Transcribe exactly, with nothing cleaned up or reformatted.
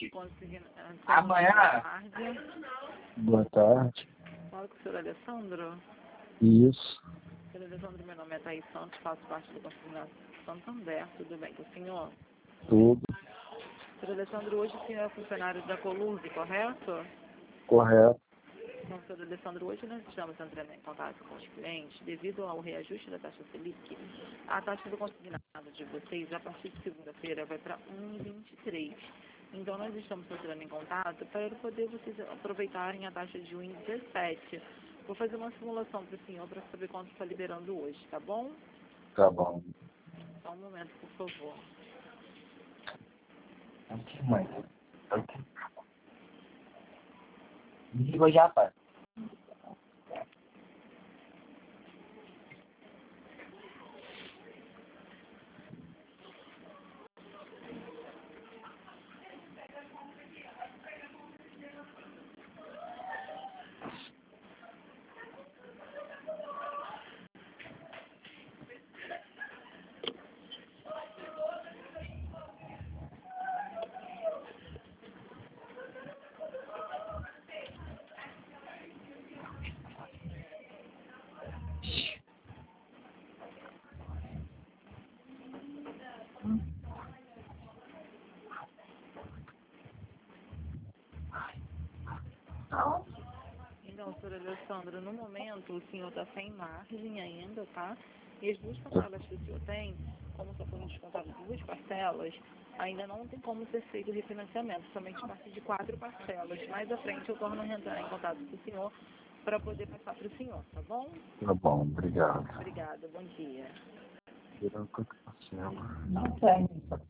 Conseguindo. Amanhã. Boa tarde. Boa tarde. Fala com o senhor Alessandro. Isso. Senhor Alessandro, meu nome é Thaís Santos, faço parte do Consignado Santander. Tudo bem com o senhor? Tudo. Senhor Alessandro, hoje o senhor é funcionário da Coluse, correto? Correto. Então, senhor Alessandro, hoje nós estamos entrando em contato com os clientes devido ao reajuste da taxa Selic. A taxa do consignado de vocês, a partir de segunda-feira, vai para um vírgula vinte e três. Então, nós estamos entrando em contato para poder vocês aproveitarem a taxa de um vírgula dezessete. Vou fazer uma simulação para o senhor para saber quanto está liberando hoje, tá bom? Tá bom. Só um momento, por favor. Aqui, mãe. Aqui. Desligou já, pai. Então, senhor Alessandro, no momento o senhor está sem margem ainda, tá? E as duas parcelas que o senhor tem, como só foram descontadas duas parcelas, ainda não tem como ser feito o refinanciamento, somente a partir de quatro parcelas. Mais à frente eu torno a entrar em contato com o senhor para poder passar para o senhor, tá bom? Tá bom, obrigado. Obrigada, bom dia. Tirando o que eu tô fazendo. Não tem.